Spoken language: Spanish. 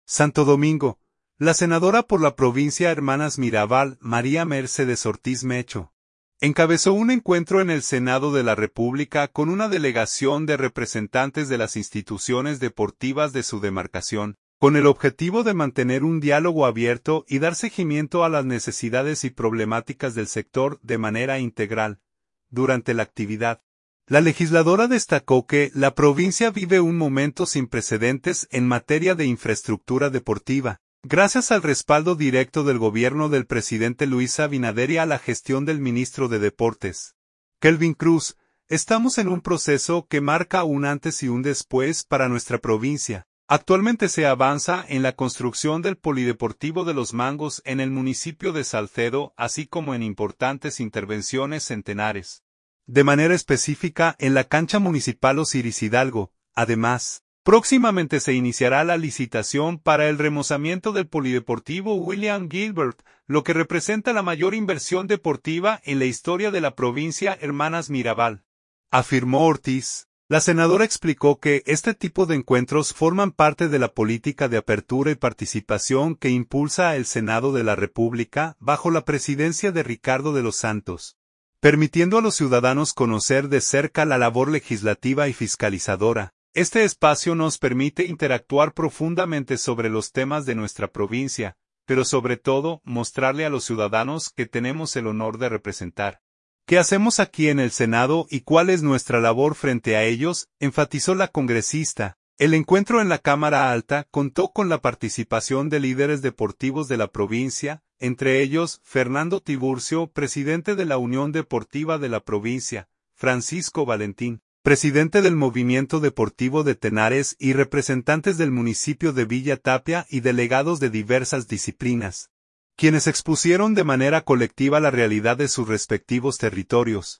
Santo Domingo. La senadora por la provincia Hermanas Mirabal, María Mercedes Ortiz Mecho, encabezó un encuentro en el Senado de la República con una delegación de representantes de las instituciones deportivas de su demarcación, con el objetivo de mantener un diálogo abierto y dar seguimiento a las necesidades y problemáticas del sector de manera integral. Durante la actividad, la legisladora destacó que la provincia vive un momento sin precedentes en materia de infraestructura deportiva, gracias al respaldo directo del gobierno del presidente Luis Abinader y a la gestión del ministro de Deportes, Kelvin Cruz. Estamos en un proceso que marca un antes y un después para nuestra provincia. Actualmente se avanza en la construcción del Polideportivo de Los Mangos en el municipio de Salcedo, así como en importantes intervenciones centenares. De manera específica en la cancha municipal Osiris Hidalgo. Además, próximamente se iniciará la licitación para el remozamiento del Polideportivo William Gilbert, lo que representa la mayor inversión deportiva en la historia de la provincia Hermanas Mirabal, afirmó Ortiz. La senadora explicó que este tipo de encuentros forman parte de la política de apertura y participación que impulsa el Senado de la República bajo la presidencia de Ricardo de los Santos, permitiendo a los ciudadanos conocer de cerca la labor legislativa y fiscalizadora. Este espacio nos permite interactuar profundamente sobre los temas de nuestra provincia, pero sobre todo mostrarle a los ciudadanos que tenemos el honor de representar. ¿Qué hacemos aquí en el Senado y cuál es nuestra labor frente a ellos?, enfatizó la congresista. El encuentro en la Cámara Alta contó con la participación de líderes deportivos de la provincia, entre ellos Fernando Tiburcio, presidente de la Unión Deportiva de la provincia, Francisco Valentín, presidente del Movimiento Deportivo de Tenares y representantes del municipio de Villa Tapia y delegados de diversas disciplinas, quienes expusieron de manera colectiva la realidad de sus respectivos territorios.